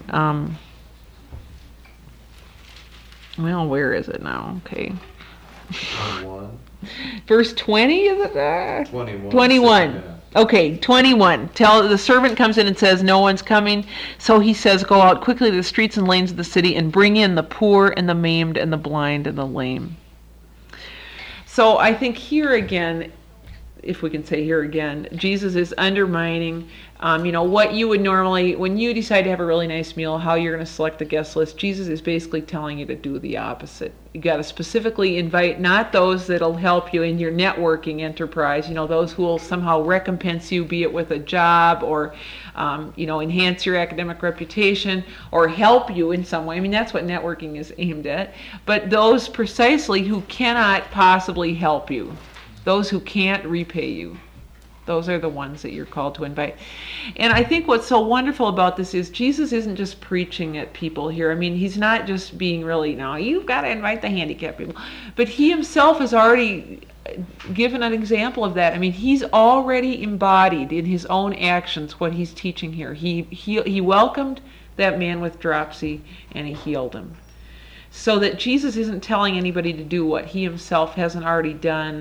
where is it now? Okay. 21. Verse 20, is it? 21. 21. Yeah. Okay, 21. The servant comes in and says, no one's coming. So he says, go out quickly to the streets and lanes of the city and bring in the poor and the maimed and the blind and the lame. So I think here again, if we can say here again, Jesus is undermining, what you would normally, when you decide to have a really nice meal, how you're going to select the guest list. Jesus is basically telling you to do the opposite. You got to specifically invite not those that'll help you in your networking enterprise, those who will somehow recompense you, be it with a job or, enhance your academic reputation or help you in some way. I mean, that's what networking is aimed at. But those precisely who cannot possibly help you, those who can't repay you, those are the ones that you're called to invite. And I think what's so wonderful about this is Jesus isn't just preaching at people here. I mean, he's not just being really, no, you've got to invite the handicapped people. But he himself has already given an example of that. I mean, he's already embodied in his own actions what he's teaching here. He welcomed that man with dropsy and he healed him. So that Jesus isn't telling anybody to do what he himself hasn't already done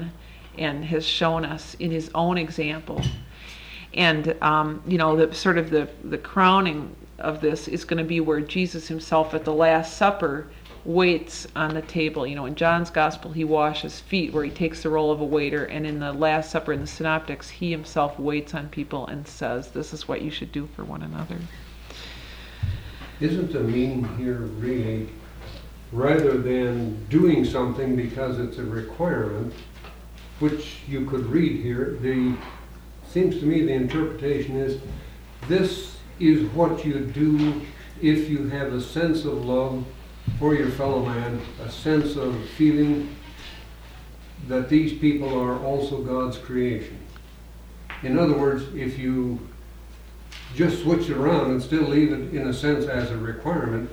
and has shown us in his own example. And the crowning of this is going to be where Jesus himself at the Last Supper waits on the table. In John's Gospel, he washes feet, where he takes the role of a waiter, and in the Last Supper in the Synoptics, he himself waits on people and says, "This is what you should do for one another." Isn't the meaning here really, rather than doing something because it's a requirement, which you could read here, seems to me the interpretation is, this is what you do if you have a sense of love for your fellow man, a sense of feeling that these people are also God's creation. In other words, if you just switch it around and still leave it in a sense as a requirement,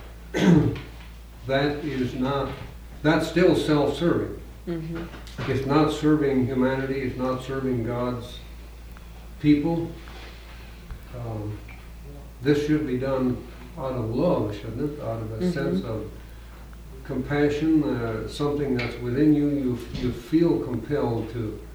that's still self-serving. Mm-hmm. It's not serving humanity, it's not serving God's people. This should be done out of love, shouldn't it? Out of a sense of compassion, something that's within you. You feel compelled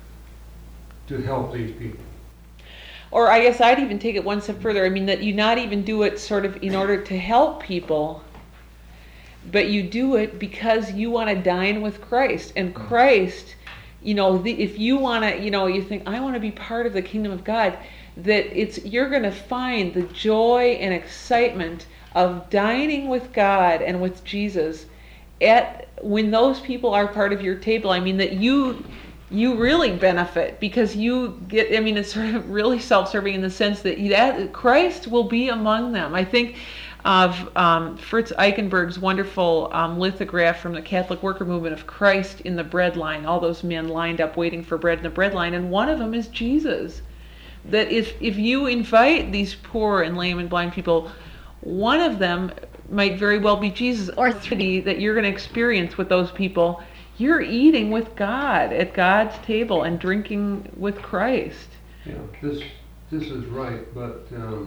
to help these people. Or I guess I'd even take it one step further. I mean, that you not even do it sort of in order to help people, but you do it because you want to dine with Christ. And Christ, if you want to, you think, I want to be part of the kingdom of God, that you're going to find the joy and excitement of dining with God and with Jesus when those people are part of your table. I mean, that you really benefit, because you get, it's sort of really self-serving in the sense that Christ will be among them. I think of Fritz Eichenberg's wonderful lithograph from the Catholic Worker Movement of Christ in the bread line, all those men lined up waiting for bread in the bread line, and one of them is Jesus. That if you invite these poor and lame and blind people, one of them might very well be Jesus, or three that you're going to experience with those people. You're eating with God at God's table and drinking with Christ. Yeah, this is right, but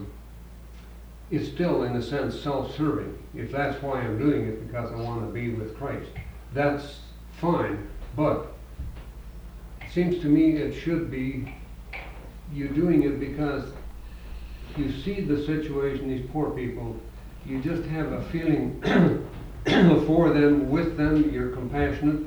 it's still, in a sense, self-serving. If that's why I'm doing it, because I want to be with Christ, that's fine. But it seems to me it should be you're doing it because you see the situation, these poor people, you just have a feeling for them, with them, you're compassionate.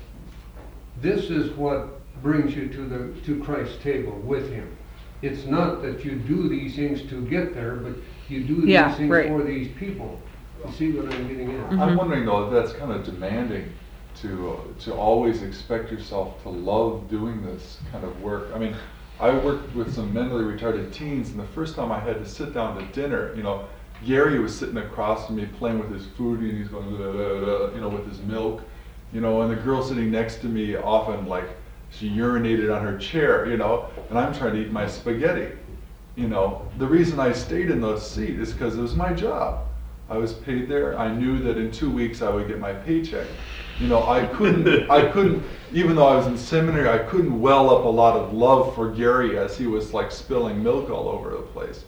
This is what brings you to Christ's table with him. It's not that you do these things to get there, but you do these things for these people. You see what I'm getting at? Mm-hmm. I'm wondering though, if that's kind of demanding to always expect yourself to love doing this kind of work. I mean, I worked with some mentally retarded teens, and the first time I had to sit down to dinner, Gary was sitting across from me playing with his food, and he's going, with his milk, and the girl sitting next to me often, like, she urinated on her chair, and I'm trying to eat my spaghetti. The reason I stayed in the seat is because it was my job. I was paid there. I knew that in 2 weeks I would get my paycheck. I couldn't, even though I was in seminary, I couldn't well up a lot of love for Gary as he was like spilling milk all over the place.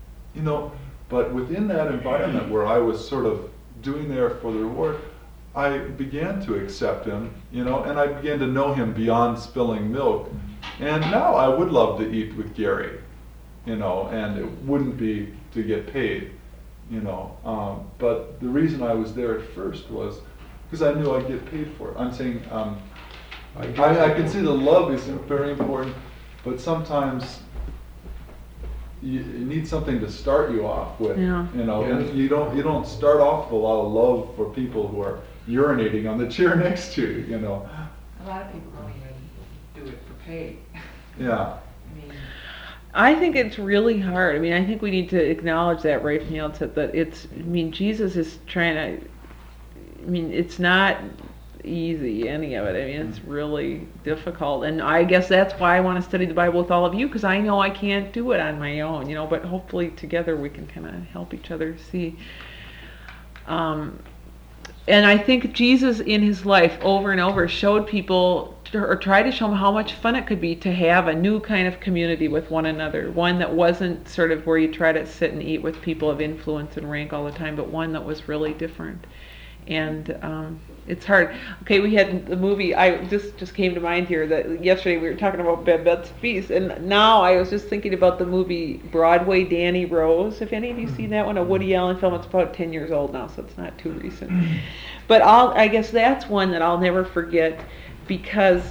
But within that environment where I was sort of doing there for the reward, I began to accept him, and I began to know him beyond spilling milk. And now I would love to eat with Gary, and it wouldn't be to get paid, but the reason I was there at first was because I knew I'd get paid for it. I'm saying, I can see the love is very important, but sometimes you need something to start you off with, and you don't start off with a lot of love for people who are urinating on the chair next to you, A lot of people don't even do it for pay. Yeah. I think it's really hard. I think we need to acknowledge that right from the outset, that Jesus is trying to, it's not easy, any of it. It's really difficult. And I guess that's why I want to study the Bible with all of you, because I know I can't do it on my own, but hopefully together we can kind of help each other see. And I think Jesus in his life over and over showed people, or tried to show them how much fun it could be to have a new kind of community with one another. One that wasn't sort of where you try to sit and eat with people of influence and rank all the time, but one that was really different. And it's hard. Okay, we had the movie, I just came to mind here that yesterday we were talking about Babette's Feast, and now I was just thinking about the movie Broadway Danny Rose. If any of you seen that one, a Woody Allen film, it's about 10 years old now, so it's not too recent. But I guess that's one that I'll never forget because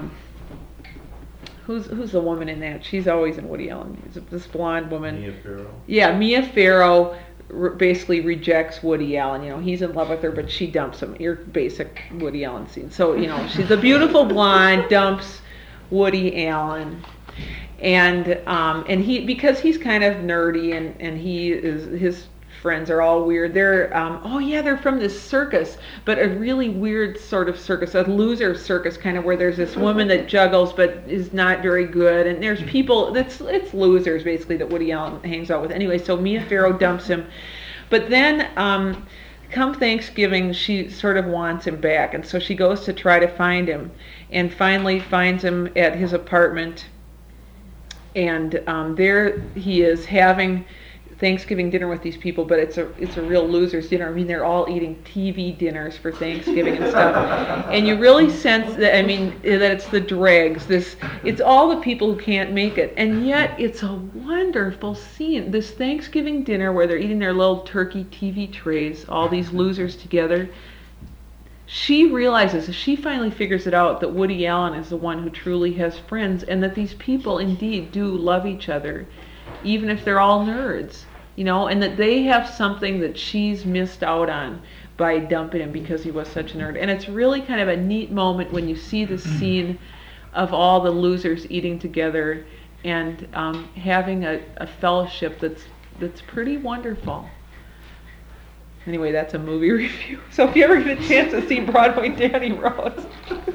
who's the woman in that? She's always in Woody Allen. This blonde woman. Mia Farrow. Yeah, Mia Farrow basically rejects Woody Allen. He's in love with her, but she dumps him. Your basic Woody Allen scene. So, she's a beautiful blonde, dumps Woody Allen. And he, because he's kind of nerdy and his friends are all weird. They're they're from this circus, but a really weird sort of circus, a loser circus kind of, where there's this woman that juggles but is not very good, and there's people it's losers basically that Woody Allen hangs out with. Anyway, so Mia Farrow dumps him, but then come Thanksgiving she sort of wants him back, and so she goes to try to find him, and finally finds him at his apartment, and there he is having Thanksgiving dinner with these people, but it's a real losers dinner. I mean, they're all eating TV dinners for Thanksgiving and stuff, and you really sense that. I mean, that it's the dregs. It's all the people who can't make it, and yet it's a wonderful scene. This Thanksgiving dinner where they're eating their little turkey TV trays, all these losers together. She realizes, she finally figures it out, that Woody Allen is the one who truly has friends, and that these people indeed do love each other, even if they're all nerds, and that they have something that she's missed out on by dumping him because he was such a nerd. And it's really kind of a neat moment when you see the scene of all the losers eating together and having a fellowship that's pretty wonderful. Anyway, that's a movie review. So if you ever get a chance to see Broadway Danny Rose.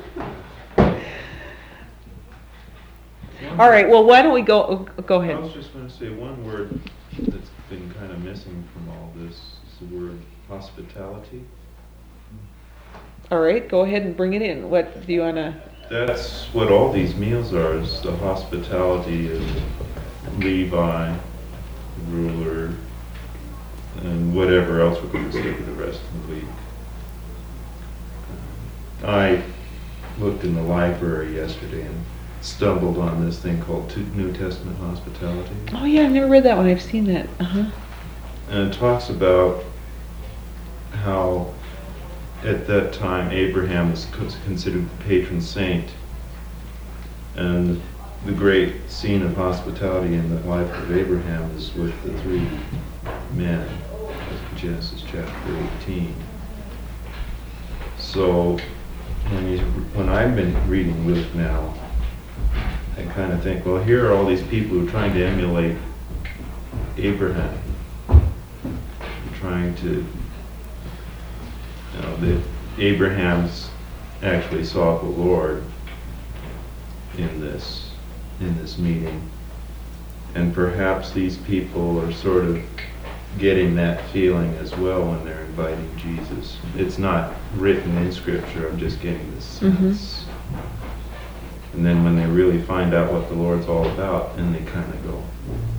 All right, well, why don't we go ahead. I was just going to say one word that's been kind of missing from all this is the word hospitality. All right, go ahead and bring it in. What do you want to... That's what all these meals are, is the hospitality of Levi, the ruler, and whatever else we're going to see for the rest of the week. I looked in the library yesterday and stumbled on this thing called New Testament hospitality. Oh yeah, I've never read that one. I've seen that. And it talks about how at that time Abraham was considered the patron saint, and the great scene of hospitality in the life of Abraham is with the three men of Genesis chapter 18. So when I've been reading Luke now, I kind of think, well, here are all these people who are trying to emulate Abraham, trying to, that Abraham's actually saw the Lord in this meeting, and perhaps these people are sort of getting that feeling as well when they're inviting Jesus. It's not written in Scripture, I'm just getting this sense. And then when they really find out what the Lord's all about, then they kind of go.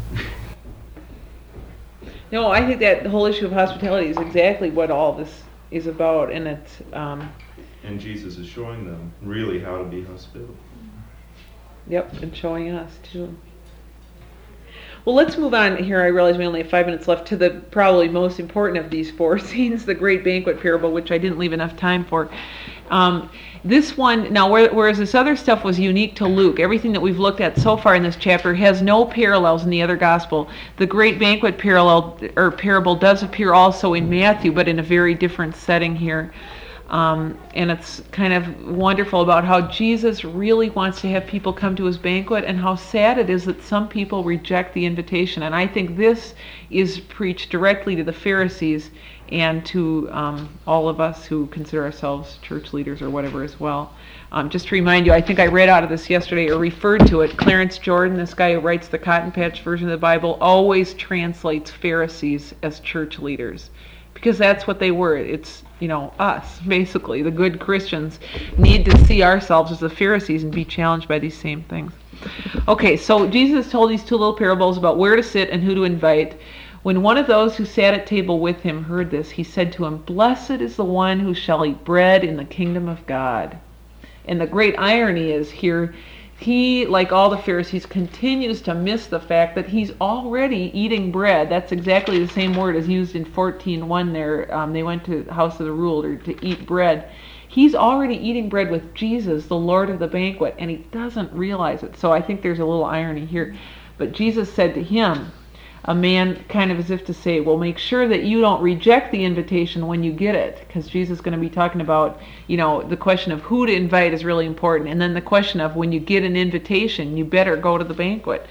No, I think that the whole issue of hospitality is exactly what all this is about, and it's... And Jesus is showing them really how to be hospitable. Yep, and showing us too. Well, let's move on here. I realize we only have 5 minutes left to the probably most important of these 4 scenes, the great banquet parable, which I didn't leave enough time for. This one, now whereas this other stuff was unique to Luke, everything that we've looked at so far in this chapter has no parallels in the other gospel. The great banquet parable does appear also in Matthew, but in a very different setting here. And it's kind of wonderful about how Jesus really wants to have people come to his banquet, and how sad it is that some people reject the invitation. And I think this is preached directly to the Pharisees and to all of us who consider ourselves church leaders or whatever as well. Just to remind you, I think I read out of this yesterday, or referred to it, Clarence Jordan, this guy who writes the Cotton Patch version of the Bible, always translates Pharisees as church leaders, because that's what they were. It's, us, basically. The good Christians need to see ourselves as the Pharisees and be challenged by these same things. Okay, so Jesus told these 2 little parables about where to sit and who to invite. When one of those who sat at table with him heard this, he said to him, "Blessed is the one who shall eat bread in the kingdom of God." And the great irony is here, he, like all the Pharisees, continues to miss the fact that he's already eating bread. That's exactly the same word as used in 14:1 there. They went to the house of the ruler to eat bread. He's already eating bread with Jesus, the Lord of the banquet, and he doesn't realize it. So I think there's a little irony here. But Jesus said to him, a man kind of as if to say, well, make sure that you don't reject the invitation when you get it, because Jesus is going to be talking about, the question of who to invite is really important, and then the question of when you get an invitation, you better go to the banquet.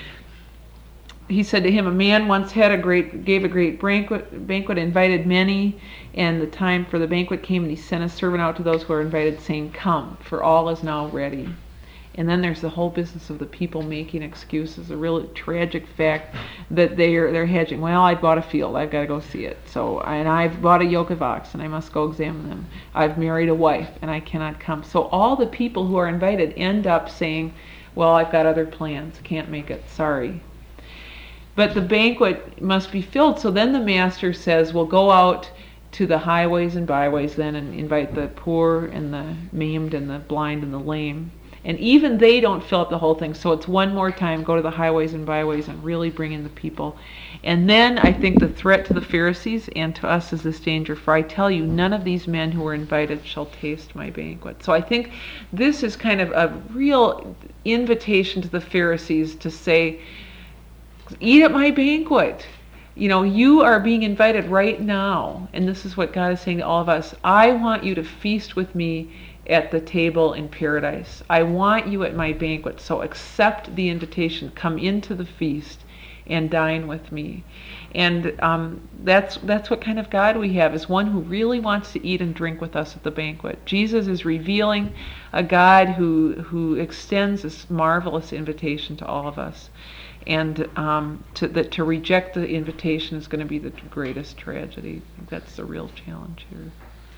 He said to him, a man once gave a great banquet, invited many, and the time for the banquet came, and he sent a servant out to those who were invited, saying, "Come, for all is now ready." And then there's the whole business of the people making excuses, a really tragic fact that they're hedging. Well, I bought a field, I've got to go see it. And I've bought a yoke of oxen, I must go examine them. I've married a wife, and I cannot come. So all the people who are invited end up saying, well, I've got other plans, can't make it, sorry. But the banquet must be filled. So then the master says, well, go out to the highways and byways then and invite the poor and the maimed and the blind and the lame. And even they don't fill up the whole thing. So it's one more time, go to the highways and byways and really bring in the people. And then I think the threat to the Pharisees and to us is this danger. For I tell you, none of these men who were invited shall taste my banquet. So I think this is kind of a real invitation to the Pharisees to say, eat at my banquet. You are being invited right now. And this is what God is saying to all of us. I want you to feast with me at the table in paradise. I want you at my banquet, so accept the invitation. Come into the feast and dine with me. And that's what kind of God we have, is one who really wants to eat and drink with us at the banquet. Jesus is revealing a God who extends this marvelous invitation to all of us. And to reject the invitation is going to be the greatest tragedy. I think that's the real challenge here.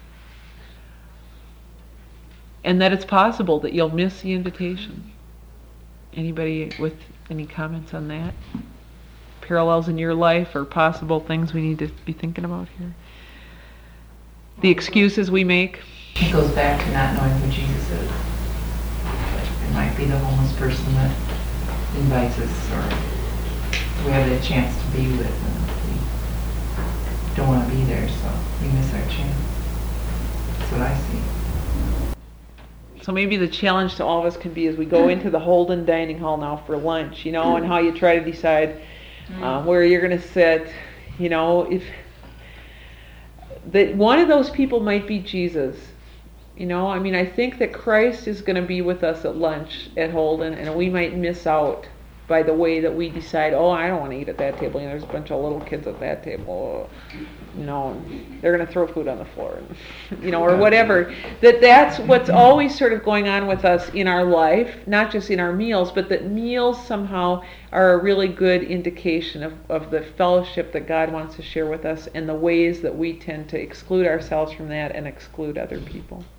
And that it's possible that you'll miss the invitation. Anybody with any comments on that? Parallels in your life or possible things we need to be thinking about here? The excuses we make? It goes back to not knowing who Jesus is. It might be the homeless person that invites us, or we have the chance to be with, and we don't want to be there, so we miss our chance. That's what I see. So maybe the challenge to all of us can be as we go into the Holden dining hall now for lunch, and how you try to decide where you're going to sit. If that one of those people might be Jesus. I think that Christ is going to be with us at lunch at Holden, and we might miss out by the way that we decide, I don't want to eat at that table. There's a bunch of little kids at that table. They're going to throw food on the floor, or whatever. That's what's always sort of going on with us in our life, not just in our meals, but that meals somehow are a really good indication of the fellowship that God wants to share with us and the ways that we tend to exclude ourselves from that and exclude other people.